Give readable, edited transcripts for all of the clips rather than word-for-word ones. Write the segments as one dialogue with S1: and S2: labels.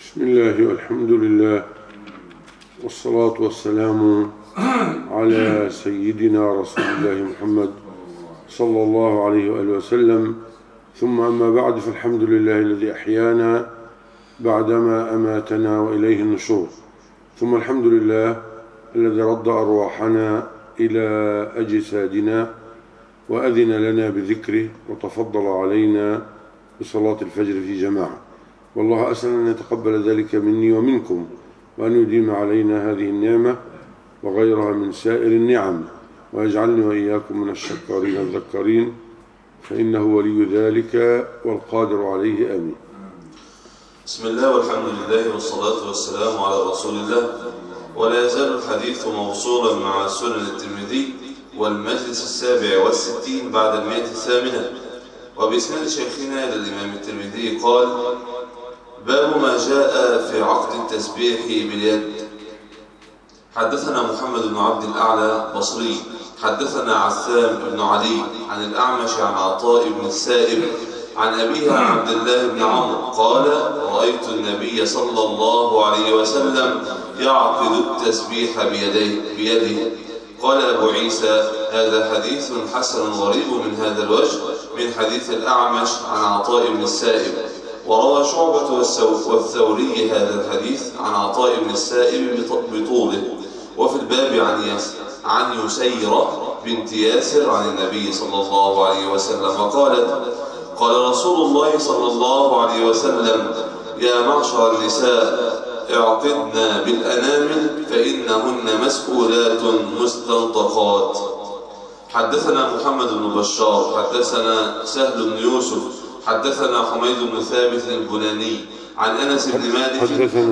S1: بسم الله والحمد لله والصلاة والسلام على سيدنا رسول الله محمد صلى الله عليه وآله وسلم. ثم أما بعد، فالحمد لله الذي أحيانا بعدما أماتنا وإليه النشور. ثم الحمد لله الذي رد أرواحنا إلى أجسادنا وأذن لنا بذكره وتفضل علينا بصلاة الفجر في جماعة. والله أسأل أن يتقبل ذلك مني ومنكم، وأن يديم علينا هذه النعمة وغيرها من سائر النعم، ويجعلني وإياكم من الشكارين الذكارين، فإنه ولي ذلك والقادر عليه. آمين.
S2: بسم الله والحمد لله والصلاة والسلام على رسول الله. ولا يزال الحديث موصولا مع سنن الترمذي والمجلس 67 بعد 108، وبإسناد شيخنا إلى الإمام الترمذي قال: باب ما جاء في عقد التسبيح باليد. حدثنا محمد بن عبد الأعلى بصري حدثنا عثام بن علي عن الأعمش عن عطاء بن السائب عن أبيه عن عبد الله بن عمرو قال: رأيت النبي صلى الله عليه وسلم يعقد التسبيح بيده. قال أبو عيسى: هذا حديث حسن غريب من هذا الوجه من حديث الأعمش عن عطاء بن السائب. وروى شعبة والثوري هذا الحديث عن عطاء بن السائب بطوله. وفي الباب عن يسيرة بنت ياسر عن النبي صلى الله عليه وسلم قالت: قال رسول الله صلى الله عليه وسلم: يا معشر النساء، اعقدن بالأنامل فإنهن مسؤولات مستنطقات. حدثنا محمد بن بشار حدثنا سهل بن يوسف حدثنا حميد بن ثابت البناني عن أنس بن مالك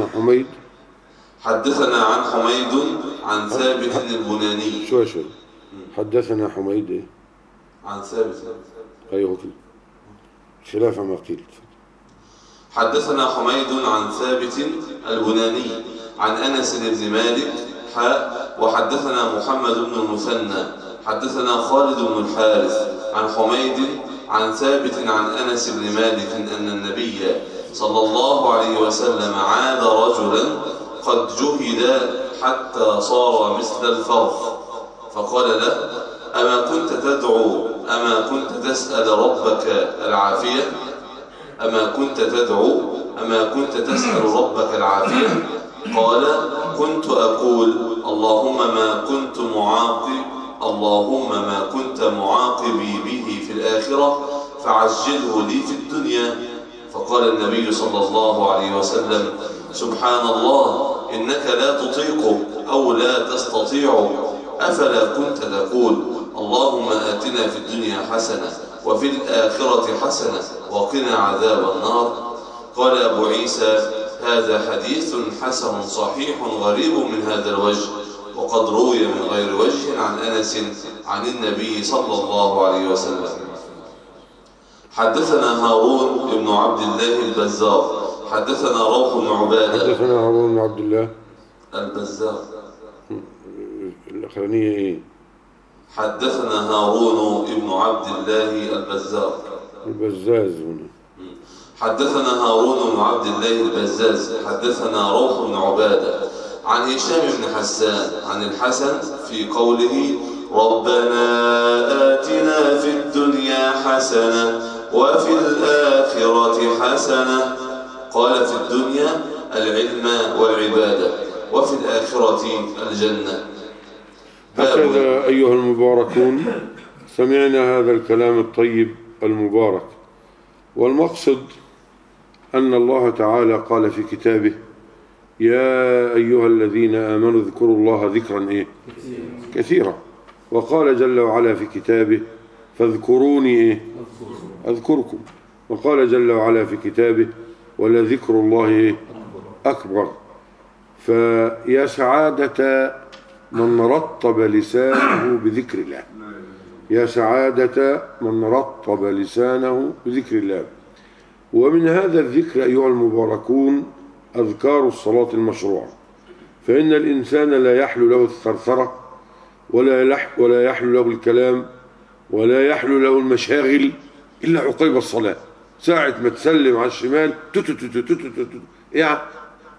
S2: حدثنا عن حميد عن ثابت البناني.
S1: شو حدثنا حميد إيه؟
S2: عن ثابت.
S1: أيوه كده، خلاف ما قيل.
S2: حدثنا حميد عن ثابت البناني عن أنس بن مالك وحدثنا محمد بن المثنى حدثنا خالد بن الحارث عن حميد عن ثابت عن أنس بن مالك أن النبي صلى الله عليه وسلم عاد رجلا قد جهد حتى صار مثل الفرخ، فقال له: أما كنت تسأل ربك العافية؟ أما كنت تسأل ربك العافية؟ قال: كنت أقول اللهم ما كنت معاقبي به في الآخرة فعجله لي في الدنيا. فقال النبي صلى الله عليه وسلم: سبحان الله، إنك لا تطيق أو لا تستطيع. أفلا كنت تقول اللهم آتنا في الدنيا حسنة وفي الآخرة حسنة وقنا عذاب النار؟ قال أبو عيسى: هذا حديث حسن صحيح غريب من هذا الوجه، وقد روي من غير وجه عن أنس عن النبي صلى الله عليه وسلم. حدثنا هارون بن عبد الله البزار حدثنا روح بن عبادة.
S1: حدثنا هارون بن عبد الله
S2: البزار.
S1: الأخرانية إيه؟
S2: حدثنا هارون بن عبد الله البزار
S1: البزاز هنا.
S2: حدثنا هارون بن عبد الله البزاز حدثنا روح بن عبادة عن هشام بن حسان عن الحسن في قوله: ربنا آتنا في الدنيا حسنة وفي الآخرة حسنة. قال: في الدنيا العلم والعبادة، وفي الآخرة الجنة.
S1: هكذا أيها المباركون سمعنا هذا الكلام الطيب المبارك، والمقصد أن الله تعالى قال في كتابه: يا أيها الذين آمنوا اذكروا الله ذكرا إيه؟ كثيرا. وقال جل وعلا في كتابه: فاذكروني إيه؟ أذكركم. وقال جل وعلا في كتابه: ولذكر الله إيه؟ أكبر. فيا سعادة من رطب لسانه بذكر الله، يا سعادة من رطب لسانه بذكر الله. ومن هذا الذكر أيها المباركون أذكار الصلاة المشروعة، فإن الإنسان لا يحلو له الثرثرة ولا يحلو له الكلام ولا يحلو له المشاغل إلا عقيب الصلاة. ساعة ما تسلم على الشمال يعني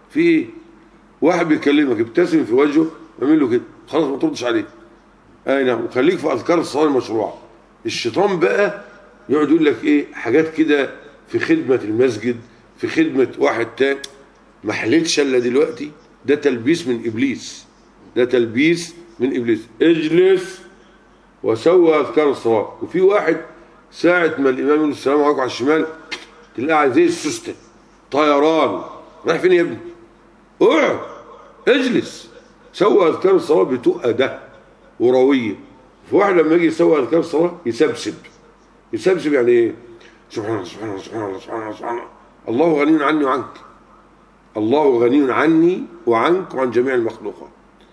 S1: في ايه؟ واحد بيكلمك ابتسم في وجهه اعمل له كده خلاص ما تردش عليه. اي نعم. وخليك في اذكار الصلاه المشروعه. الشيطان بقى يقعد يقول لك ايه حاجات كده في خدمه المسجد، في خدمه واحد تاني، ما حلتش الا دلوقتي. ده تلبيس من ابليس، ده تلبيس من ابليس. اجلس وسوى اذكار الصلاه. وفي واحد ساعه ما الامام يقول السلام عليكم على الشمال تلاقيه زي السوسته طيران. رايح فين يا ابني؟ اقعد اجلس. سوى اذكار الصلاه بتؤده ورويه. في واحد لما يجي يسوي اذكار الصلاه يسبسب. يسبسب يعني ايه؟ سبحان الله سبحان الله سبحان الله سبحان الله سبحان الله. الله غني عني وعنك. الله غني عني وعنك وعن جميع المخلوقات.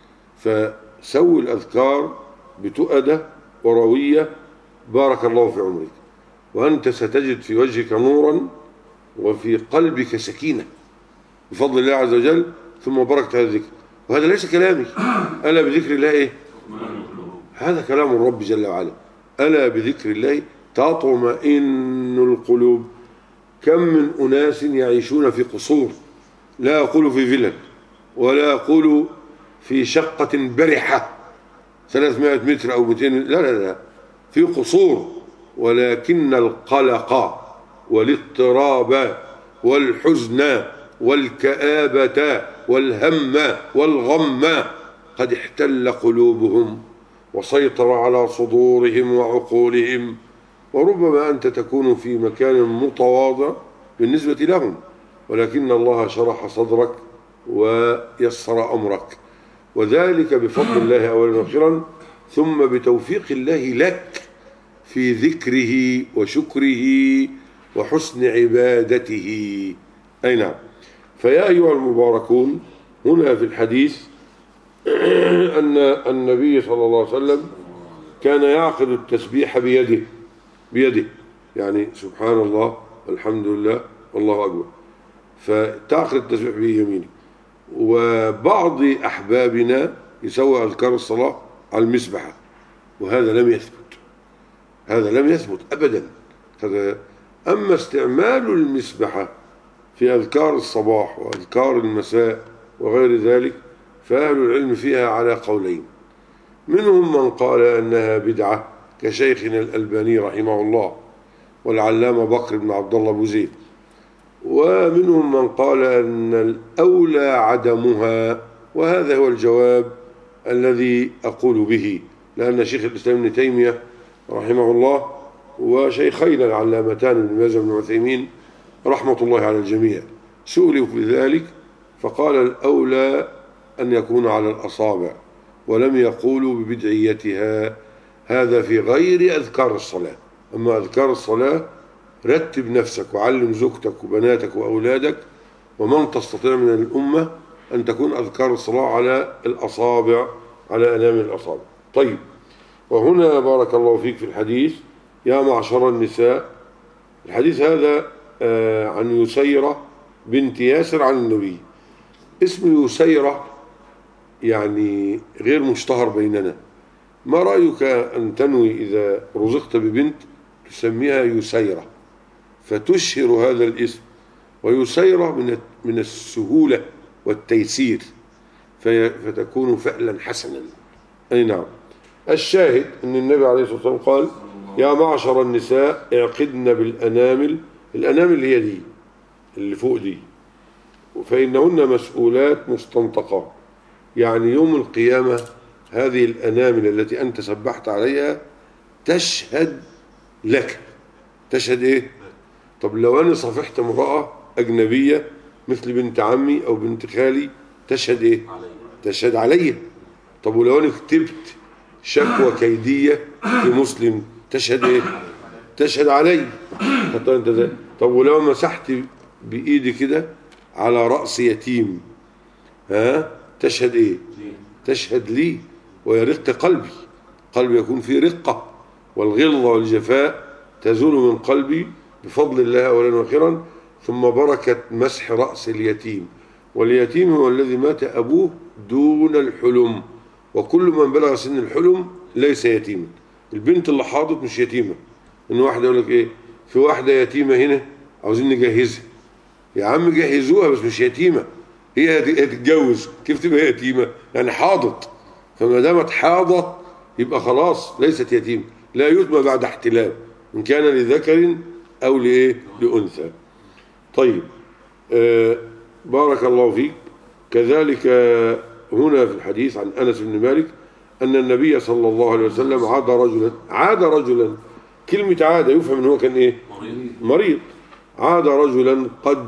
S1: فسوي الاذكار بتؤده ورويه. بارك الله في عمرك، وانت ستجد في وجهك نورا وفي قلبك سكينه بفضل الله عز وجل. ثم بركة هذا الذكر. وهذا ليس كلامي. ألا بذكر الله إيه؟ هذا كلام الرب جل وعلا. ألا بذكر الله تطمئن القلوب. كم من أناس يعيشون في قصور، لا أقول في فيلا ولا أقول في شقة برحة 300 متر أو 200، لا لا لا، في قصور، ولكن القلق والاضطراب والحزن والكآبة والهم والغم قد احتل قلوبهم وسيطر على صدورهم وعقولهم. وربما أنت تكون في مكان متواضع بالنسبة لهم، ولكن الله شرح صدرك ويسر أمرك، وذلك بفضل الله أولا وأخيرا، ثم بتوفيق الله لك في ذكره وشكره وحسن عبادته. أي نعم. فيا أيها المباركون، هنا في الحديث أن النبي صلى الله عليه وسلم كان يعقد التسبيح بيده، يعني سبحان الله والحمد لله والله أكبر، فتعقد التسبيح بيمينه. وبعض أحبابنا يسوي أذكار الصلاة على المسبحة، وهذا لم يثبت، هذا لم يثبت أبدا. أما استعمال المسبحة في أذكار الصباح وأذكار المساء وغير ذلك فأهل العلم فيها على قولين. منهم من قال أنها بدعة كشيخنا الألباني رحمه الله والعلامة بكر بن عبد الله أبو زيد، ومنهم من قال أن الأولى عدمها، وهذا هو الجواب الذي أقول به، لأن شيخ الإسلام ابن تيمية رحمه الله وشيخينا العلامتان ابن باز وابن عثيمين رحمة الله على الجميع سئلوا في ذلك فقال الأولى أن يكون على الأصابع، ولم يقولوا ببدعيتها. هذا في غير أذكار الصلاة. أما أذكار الصلاة رتب نفسك وعلم زوجتك وبناتك وأولادك ومن تستطيع من الأمة أن تكون أذكار الصلاة على الأصابع، على أنام الأصابع. طيب، وهنا بارك الله فيك في الحديث يا معشر النساء. الحديث هذا عن يسيرة بنت ياسر عن النبي. اسم يسيرة يعني غير مشتهر بيننا. ما رأيك أن تنوي إذا رزقت ببنت تسميها يسيرة فتشهر هذا الاسم؟ ويسيرة من السهولة والتيسير، فتكون فعلا حسنا. أي نعم. الشاهد أن النبي عليه الصلاة والسلام قال يا معشر النساء اعقدن بالأنامل. الأنامل هي دي اللي فوق دي، فإنهن مسؤولات مستنطقات. يعني يوم القيامة هذه الأنامل التي أنت سبحت عليها تشهد لك. تشهد إيه؟ طب لو أنا صفحت امرأة أجنبية مثل بنت عمي أو بنت خالي تشهد إيه؟ تشهد علي. طب ولو أنا كتبت شكوى كيدية في مسلم تشهد إيه؟ تشهد علي. طب ولو مسحت بإيدي كده على رأس يتيم تشهد إيه؟ تشهد لي. ويرق قلبي، قلبي يكون فيه رقة، والغلظة والجفاء تزول من قلبي بفضل الله أولا وأخيرا، ثم بركة مسح رأس اليتيم. واليتيم هو الذي مات أبوه دون الحلم، وكل من بلغ سن الحلم ليس يتيما. البنت اللي حاضت مش يتيمة. إن واحدة يقول لك إيه، في واحدة يتيمة هنا عاوزين نجهزها. يا عم جهزوها بس مش يتيمة. هي هتتجوز، كيف تبقى يتيمة؟ يعني حاضت، فما دامت حاضت يبقى خلاص ليست يتيمة، لا يتم بعد احتلام إن كان لذكر أو لإيه؟ لأنثى. طيب، بارك الله فيك. كذلك هنا في الحديث عن أنس بن مالك أن النبي صلى الله عليه وسلم عاد رجلا. كلمة عاد يفهم أنه كان إيه؟ مريض. عاد رجلا قد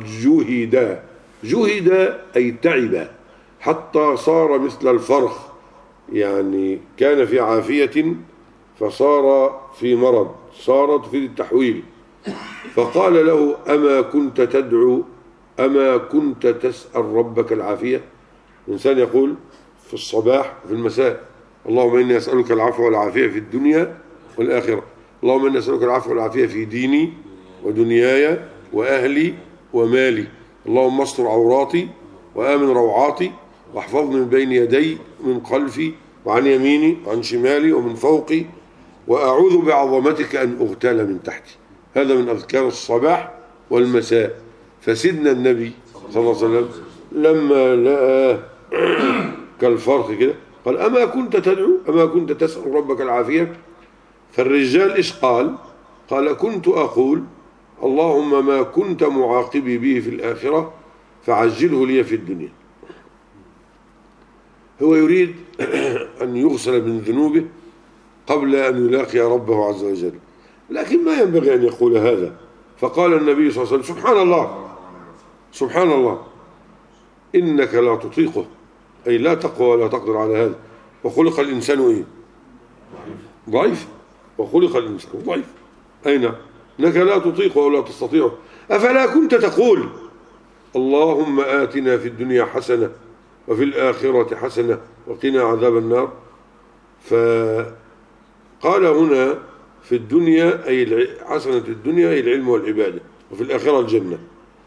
S1: جهد أي تعب حتى صار مثل الفرخ، يعني كان في عافية فصار في مرض، صارت في التحويل. فقال له: أما كنت تدعو، أما كنت تسأل ربك العافية؟ الإنسان يقول في الصباح وفي المساء: اللهم إني أسألك العفو والعافية في الدنيا والآخرة، اللهم إني أسألك العفو والعافية في ديني ودنياي وأهلي ومالي، اللهم استر عوراتي وآمن روعاتي واحفظني من بين يدي ومن خلفي وعن يميني وعن شمالي ومن فوقي، وأعوذ بعظمتك أن أغتال من تحتي. هذا من أذكار الصباح والمساء. فسيدنا النبي صلى الله عليه وسلم لما لقى كالفرخ كده قال: أما كنت تدعو، أما كنت تسأل ربك العافية؟ فالرجال إيش قال؟ قال: كنت أقول اللهم ما كنت معاقبي به في الآخرة فعجله لي في الدنيا. هو يريد أن يغسل من ذنوبه قبل أن يلاقي ربه عز وجل، لكن ما ينبغي أن يقول هذا. فقال النبي صلى الله عليه وسلم: سبحان الله، سبحان الله، إنك لا تطيقه، أي لا تقوى ولا تقدر على هذا. وخلق الإنسان إيه؟ ضعيف. وخلق الإنسان ضعيف، أين؟ إنك لا تطيقه ولا تستطيعه. أفلا كنت تقول اللهم آتنا في الدنيا حسنة وفي الآخرة حسنة وقنا عذاب النار؟ فقال هنا في الدنيا أي حسنة الدنيا أي العلم والعبادة، وفي الآخرة الجنة.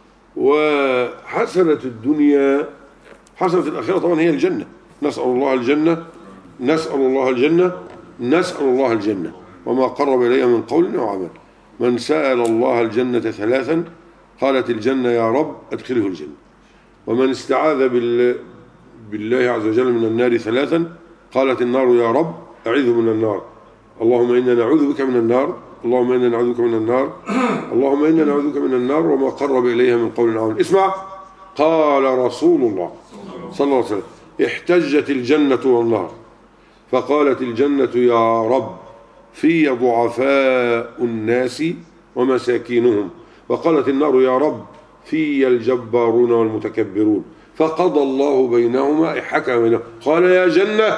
S1: وحسنة الدنيا، حسنة الآخرة طبعا هي الجنة. نسأل الله الجنة، نسأل الله الجنة، نسأل الله الجنة، وما قرب إليها من قول أو عمل. من سأل الله الجنة ثلاثا قالت الجنة يا رب أدخله الجنة. ومن استعاذ بالله عز وجل من النار ثلاثا قالت النار يا رب أعيذه من النار. اللهم إنا نعوذ بك من النار، اللهم إنا نعوذ بك من النار، اللهم إنا نعوذ بك من النار وما قرب إليها من قول أو عمل. اسمع، قال رسول الله صلى الله عليه وسلم: احتجت الجنة والنار، فقالت الجنة يا رب في ضعفاء الناس ومساكينهم، وقالت النار يا رب في الجبارون والمتكبرون. فقضى الله بينهما، أي حكم بينهما، قال يا جنة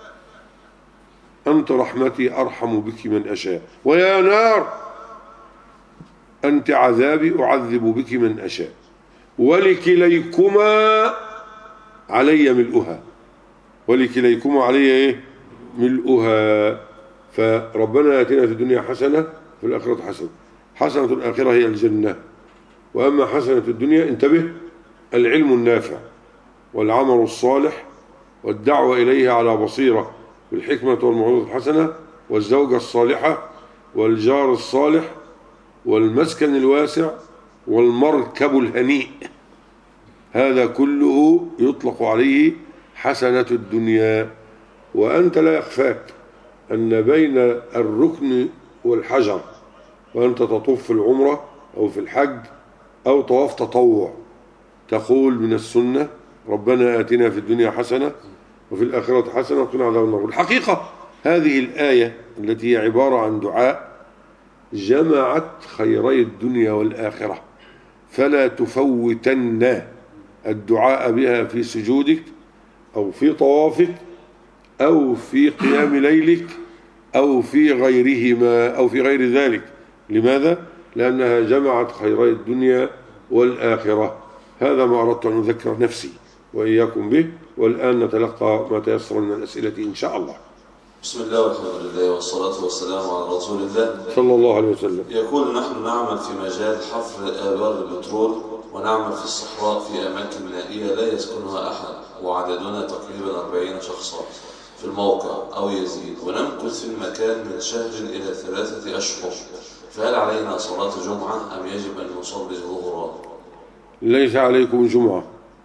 S1: أنت رحمتي أرحم بك من أشاء، ويا نار أنت عذابي أعذب بك من أشاء، ولكليكما علي ملؤها، ولكليكما علي إيه؟ ملؤها. فربنا آتنا في الدنيا حسنة في الآخرة حسنة. حسنة الآخرة هي الجنة. وأما حسنة الدنيا انتبه: العلم النافع والعمل الصالح والدعوة إليه على بصيرة بالحكمة والموعظة الحسنة والزوجة الصالحة والجار الصالح والمسكن الواسع والمركب الهنيء. هذا كله يطلق عليه حسنة الدنيا. وأنت لا يخفاك أن بين الركن والحجر وأنت تطوف في العمرة أو في الحج أو طواف تطوع تقول من السنة: ربنا آتنا في الدنيا حسنة وفي الآخرة حسنة وقنا عذاب النار. الحقيقة هذه الآية التي هي عبارة عن دعاء جمعت خيري الدنيا والآخرة، فلا تفوتن الدعاء بها في سجودك أو في طوافك أو في قيام ليلك أو في غيرهما أو في غير ذلك. لماذا؟ لأنها جمعت خيري الدنيا والآخرة. هذا ما أردت أن أذكر نفسي وإياكم به. والآن نتلقى ما تيسر من الأسئلة إن شاء الله.
S2: بسم الله والحمد لله والصلاة والسلام على رسول الله
S1: صلى الله عليه وسلم.
S2: يقول: نحن نعمل في مجال حفر آبار البترول، ونعمل في الصحراء في أماكن نائية لا يسكنها أحد، وعددنا تقريبا 40 شخصا في الموقع أو يزيد، ونمكث في المكان من شهر إلى 3 أشهر، فهل علينا صلاة جمعة أم يجب أن نصلي ظهرا؟
S1: ليس عليكم جمعة،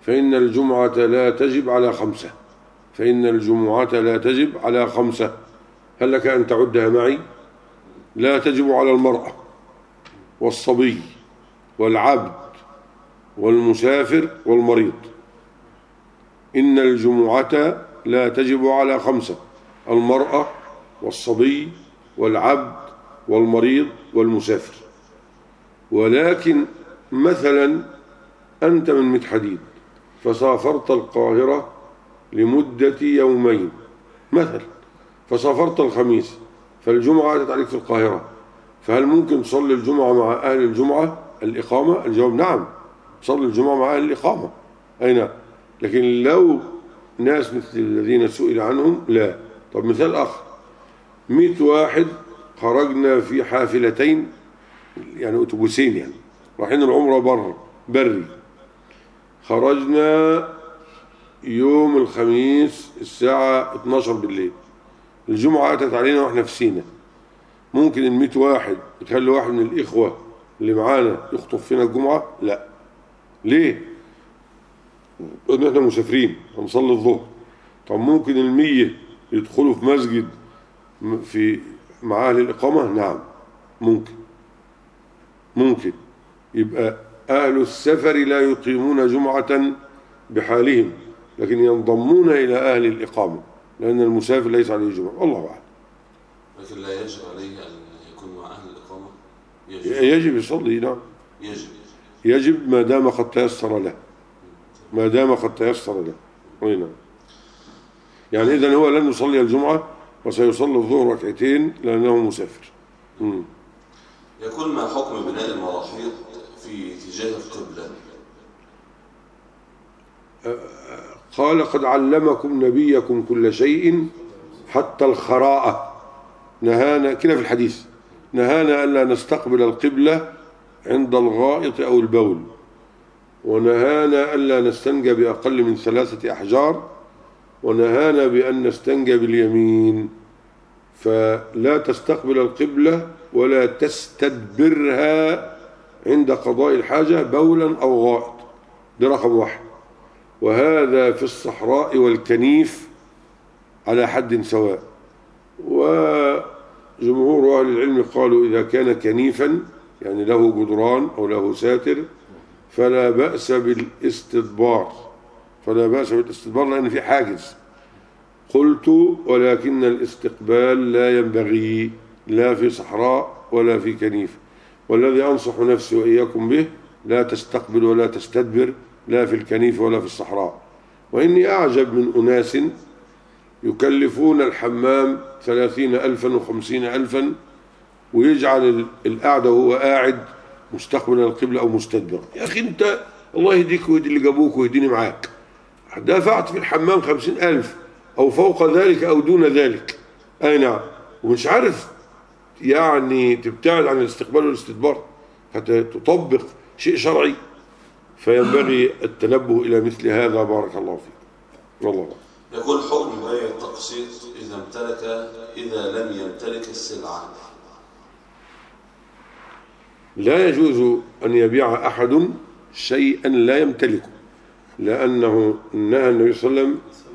S1: فإن الجمعة لا تجب على 5. فإن الجمعة لا تجب على 5. هل لك أن تعدها معي؟ لا تجب على المرأة والصبي والعبد والمسافر والمريض. إن الجمعة لا تجب على 5: المرأة والصبي والعبد والمريض والمسافر. ولكن مثلا أنت من مدحديد فسافرت القاهرة لمدة يومين مثلا، فسافرت الخميس، فالجمعة أتت عليك في القاهرة، فهل ممكن تصلي الجمعة مع أهل الجمعة الإقامة؟ الجواب نعم، تصلي الجمعة مع أهل الإقامة أي نعم. لكن لو ناس مثل الذين سئل عنهم لا. طب مثال آخر، 100 واحد خرجنا في حافلتين، يعني أتوبيسين، يعني رايحين العمرة بري، خرجنا يوم الخميس الساعة 12 بالليل، الجمعة أتت علينا وإحنا في سينا. ممكن ال 100 واحد يخلي واحد من الإخوة اللي معانا يخطف فينا الجمعة؟ لا. ليه؟ لأن إحنا مسافرين هنصلي الظهر. طب ممكن ال 100 يدخلوا في مسجد مع أهل الإقامة؟ نعم ممكن. يبقى أهل السفر لا يقيمون جمعة بحالهم، لكن ينضمون إلى أهل الإقامة، لأن المسافر ليس عليه جمعة. الله أعلم.
S2: لكن لا يجب عليه أن يكون مع أهل الإقامة؟
S1: يجب يصلي. نعم يجب ما دام قد تيسر له. نعم. يعني إذن هو لن يصلي الجمعة وسيصلي الظهر ركعتين لأنه مسافر.
S2: يقول: ما حكم بناء المراحيض في اتجاه القبلة؟
S1: قال: قد علمكم نبيكم كل شيء حتى الخراءة. نهانا كده في الحديث، نهانا ألا نستقبل القبلة عند الغائط أو البول، ونهانا ألا نستنجى بأقل من 3 أحجار، ونهانا بأن نستنجى باليمين. فلا تستقبل القبلة ولا تستدبرها عند قضاء الحاجة بولا أو غائط، ده رقم 1. وهذا في الصحراء والكنيف على حد سواء. وجمهور أهل العلم قالوا إذا كان كنيفا يعني له جدران أو له ساتر فلا بأس بالاستدبار، لأن في حاجز. قلت: ولكن الاستقبال لا ينبغي لا في صحراء ولا في كنيف، والذي أنصح نفسي وإياكم به لا تستقبل ولا تستدبر لا في الكنيف ولا في الصحراء. وإني أعجب من أناس يكلفون الحمام 30,000 و50,000 ويجعل القعدة وهو قاعد مستقبل القبلة أو مستدبر. يا أخي أنت الله يهديك ويهدي اللي جابوك ويهديني معاك، دفعت في الحمام 50,000 أو فوق ذلك أو دون ذلك، أي نعم، ومش عارف يعني تبتعد عن الاستقبال والاستدبار حتى تطبق شيء شرعي. فينبغي التنبه إلى مثل هذا. بارك الله فيك. والله.
S2: يقول: حكم بيع التقسيط إذا لم يمتلك السلعة؟
S1: لا يجوز أن يبيع أحد شيئا لا يمتلكه، لأنه نهى النبي صلى الله عليه وسلم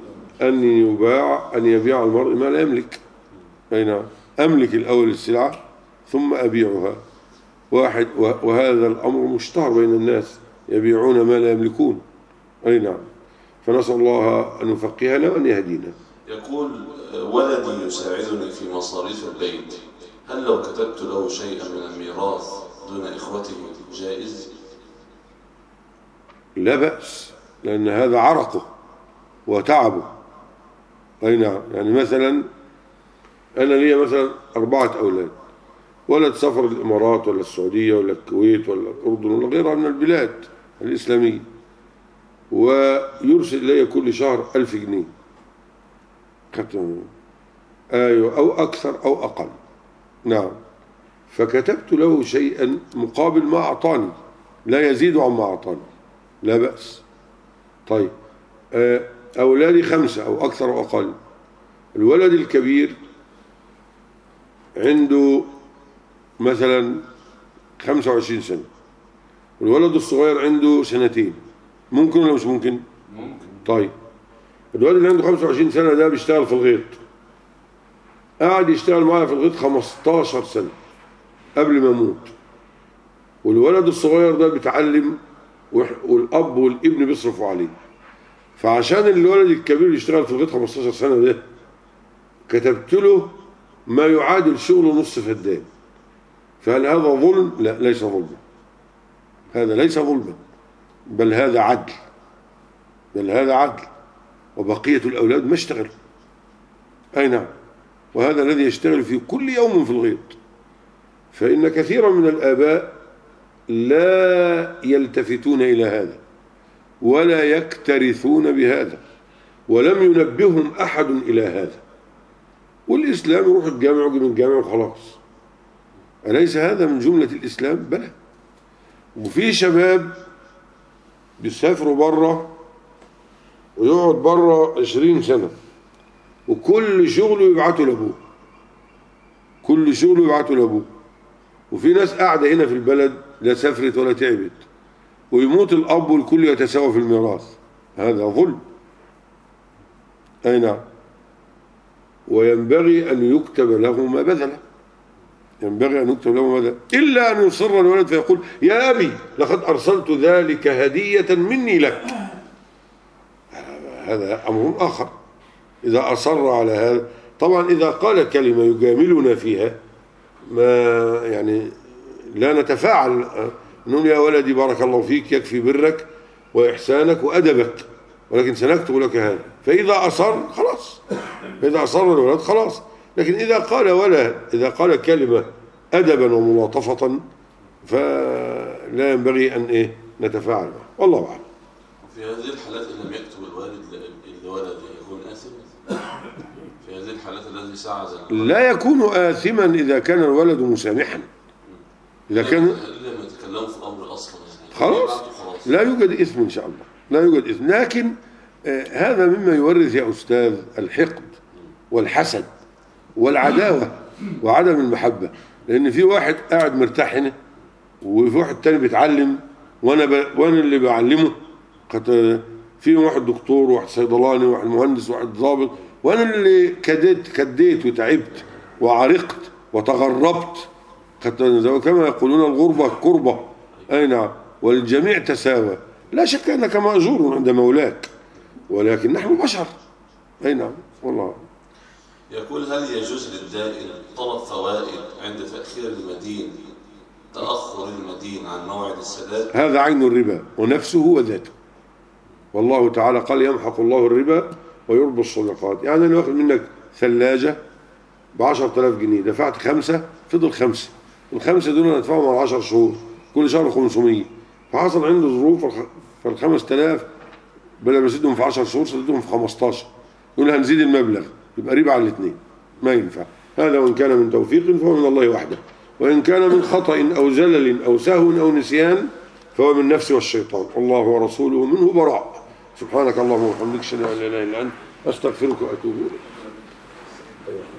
S1: أن يبيع المرء ما لا يملك. أي نعم، أملك الأول السلعة ثم أبيعها. وهذا الأمر مشتهر بين الناس، يبيعون ما لا يملكون. أي نعم. فنسأل الله أن يفقهنا وأن يهدينا.
S2: يقول: ولدي يساعدني في مصاريف البيت، هل لو كتبت له شيئا من الميراث دون إخوته جائز؟
S1: لا بأس، لأن هذا عرقه وتعبه. أي نعم. يعني مثلا أنا لي مثلا 4 أولاد، ولد سافر الإمارات ولا السعودية ولا الكويت ولا الأردن ولا غيرها من البلاد الإسلامية، ويرسل إلي كل شهر 1000 جنيه أيوة، أو أكثر أو أقل. نعم. فكتبت له شيئا مقابل ما أعطاني لا يزيد عما أعطاني، لا بأس. طيب أولادي 5 أو أكثر أو أقل. الولد الكبير عنده مثلا 25 سنة، والولد الصغير عنده 2 سنين، ممكن ولا مش ممكن؟
S2: ممكن.
S1: طيب الواد اللي عنده 25 سنة ده بيشتغل في الغيط، قاعد يشتغل معايا في الغيط 15 سنة قبل ما اموت، والولد الصغير ده بيتعلم والاب والابن بيصرفوا عليه، فعشان الولد الكبير يشتغل في الغيط 15 سنة ده كتبت له ما يعادل شغل نص فدان. فهل هذا ظلم؟ لا، ليس ظلما، هذا ليس ظلما، بل هذا عدل، بل هذا عدل. وبقية الأولاد ما اشتغلوا، أي نعم، وهذا الذي يشتغل في كل يوم في الغيط. فإن كثيرا من الآباء لا يلتفتون إلى هذا ولا يكترثون بهذا، ولم ينبههم أحد إلى هذا، والإسلام يروح الجامع ويجي من الجامع وخلاص. أليس هذا من جملة الإسلام؟ بلى. وفي شباب بيسافروا بره ويقعد بره 20 سنة وكل شغله يبعته لأبوه، كل شغله يبعته لأبوه. وفي ناس قاعدة هنا في البلد لا سافرت ولا تعبت، ويموت الأب والكل يتساوى في الميراث. هذا ظلم، أي نعم. وينبغي أن يكتب له ما بذل، ينبغي أن يكتب له ما بذل، إلا أن يصر الولد فيقول يا أبي لقد أرسلت ذلك هدية مني لك. هذا أمر آخر إذا أصر على هذا. طبعا إذا قال كلمة يجاملنا فيها ما يعني لا نتفاعل، نقول يا ولدي بارك الله فيك يكفي برك وإحسانك وأدبك، ولكن سنكتب لك هذا. فإذا أصر خلاص، فإذا أصر الولد خلاص. لكن إذا قال إذا قال كلمة أدبا وملاطفة فلا ينبغي أن نتفاعل معه، والله أعلم.
S2: في هذه الحالات إن لم يكتب الوالد لولده يكون آثما؟ في هذه الحالات التي ساعد
S1: لا يكون آثما إذا كان الولد مسامحا. إذا كان
S2: لما يتكلموا في الأمر أصلا
S1: خلاص لا يوجد إثم إن شاء الله، لا يوجد إثم. لكن هذا مما يورث يا أستاذ الحقد والحسد والعداوة وعدم المحبة. لأن في واحد قاعد مرتاح هنا وفي واحد تاني بيتعلم وأنا اللي بعلمه. في واحد دكتور وواحد صيدلاني وواحد مهندس وواحد ضابط، وأنا اللي كديت وتعبت وعرقت وتغربت. كما يقولون الغربة كربة، أي نعم، والجميع تساوى. لا شك أنك مأجور عند مولاك، ولكن نحن بشر، أي نعم، والله.
S2: يقول هل يجوز للدائن طلب فوائد عند تأخير المدين، تأخر المدين عن موعد السداد؟
S1: هذا عين الربا ونفسه وذاته، والله تعالى قال يمحق الله الربا ويربي الصدقات. يعني أنا واخد منك ثلاجة ب10,000 جنيه، دفعت 5 فضل 5، ال5 دول أنا أدفعهم على 10 شهور، كل شهر 500. فحصل عنده ظروف فال5000 بدل ما أسدهم في 10 شهور سددهم في 15، يقول هنزيد المبلغ، يبقى ربا على الاثنين، ما ينفع. هذا وإن كان من توفيق فهو من الله وحده، وإن كان من خطأ أو زلل أو سهو أو نسيان فهو من نفسه والشيطان، الله ورسوله منه براء. سبحانك اللهم وبحمدك أشهد أن لا إله إلا أنت أستغفرك وأتوب إليك.